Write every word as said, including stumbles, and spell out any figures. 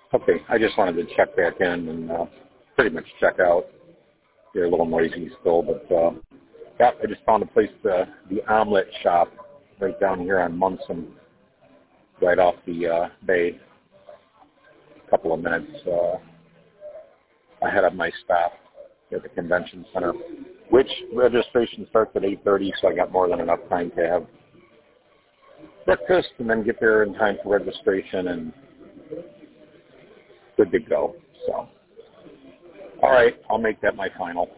Okay, I just wanted to check back in and uh, pretty much check out. They're a little noisy still, but uh, yeah, I just found a place, uh, the Omelet Shop, right down here on Munson, right off the uh, bay. A couple of minutes uh, ahead of my stop at the convention center, which registration starts at eight thirty, so I got more than enough time to have breakfast and then get there in time for registration and good to go. So, all right, I'll make that my final.